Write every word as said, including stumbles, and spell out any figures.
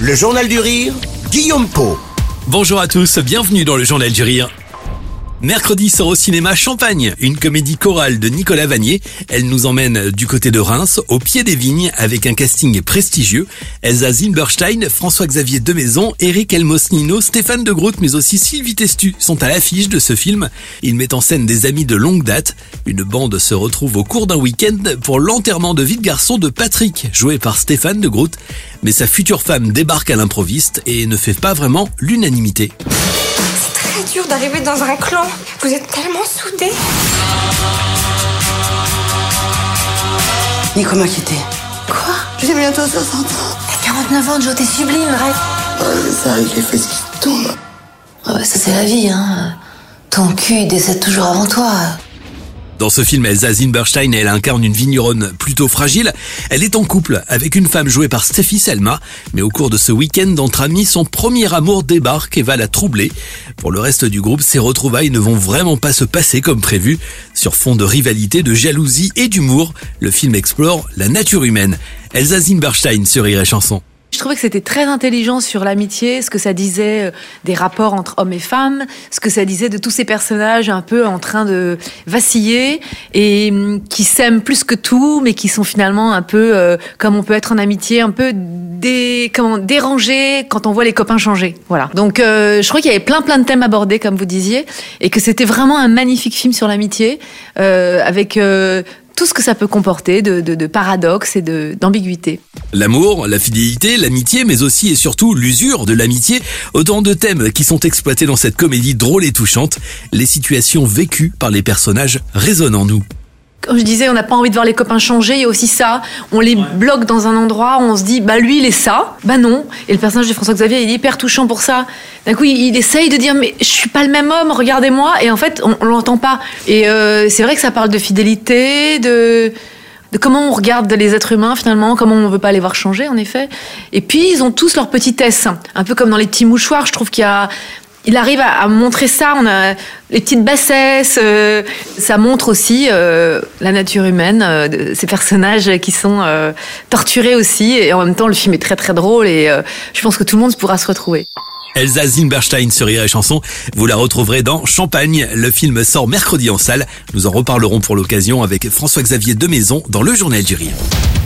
Le Journal du Rire, Guillaume Pau. Bonjour à tous, bienvenue dans le Journal du Rire. Mercredi sort au cinéma Champagne, une comédie chorale de Nicolas Vanier. Elle nous emmène du côté de Reims, au pied des vignes, avec un casting prestigieux. Elsa Zilberstein, François-Xavier Demaison, Eric Elmosnino, Stéphane de Groot, mais aussi Sylvie Testu sont à l'affiche de ce film. Ils mettent en scène des amis de longue date. Une bande se retrouve au cours d'un week-end pour l'enterrement de vie de garçon de Patrick, joué par Stéphane de Groot. Mais sa future femme débarque à l'improviste et ne fait pas vraiment l'unanimité. C'est dur d'arriver dans un clan. Vous êtes tellement soudés. Nico m'a quitté. Quoi? J'ai bientôt soixante ans. T'as quarante-neuf ans, Joe, t'es sublime, rêve. Ouais, c'est ça, il a fait ce qui tombe. Ah bah ça c'est la vie, hein. Ton cul il décède toujours avant toi. Dans ce film, Elsa Zilberstein, elle incarne une vigneronne plutôt fragile. Elle est en couple avec une femme jouée par Stéphie Selma. Mais au cours de ce week-end entre amis, son premier amour débarque et va la troubler. Pour le reste du groupe, ces retrouvailles ne vont vraiment pas se passer comme prévu. Sur fond de rivalité, de jalousie et d'humour, le film explore la nature humaine. Elsa Zilberstein sur Rire et Chanson. Je trouvais que c'était très intelligent sur l'amitié, ce que ça disait des rapports entre hommes et femmes, ce que ça disait de tous ces personnages un peu en train de vaciller et qui s'aiment plus que tout, mais qui sont finalement un peu, euh, comme on peut être en amitié, un peu dé, comment, dérangés quand on voit les copains changer. Voilà. Donc euh, je crois qu'il y avait plein plein de thèmes abordés, comme vous disiez, et que c'était vraiment un magnifique film sur l'amitié, euh, avec... Euh, tout ce que ça peut comporter de, de, de paradoxes et de, d'ambiguïté. L'amour, la fidélité, l'amitié, mais aussi et surtout l'usure de l'amitié. Autant de thèmes qui sont exploités dans cette comédie drôle et touchante. Les situations vécues par les personnages résonnent en nous. Comme je disais, on n'a pas envie de voir les copains changer, il y a aussi ça. On les ouais. bloque dans un endroit où on se dit, bah lui il est ça, bah non. Et le personnage de François-Xavier, il est hyper touchant pour ça. D'un coup, il, il essaye de dire, mais je suis pas le même homme, regardez-moi. Et en fait, on, on l'entend pas. Et euh, c'est vrai que ça parle de fidélité, de, de comment on regarde les êtres humains finalement, comment on veut pas les voir changer en effet. Et puis, ils ont tous leur petitesse. Un peu comme dans Les Petits Mouchoirs, je trouve qu'il y a... Il arrive à, à montrer ça, on a les petites bassesses, euh, ça montre aussi euh, la nature humaine, euh, de ces personnages qui sont euh, torturés aussi, et en même temps le film est très très drôle et euh, je pense que tout le monde pourra se retrouver. Elsa Zilberstein sur Rire et Chanson, vous la retrouverez dans Champagne. Le film sort mercredi en salle, nous en reparlerons pour l'occasion avec François-Xavier Demaison dans le Journal du Rire.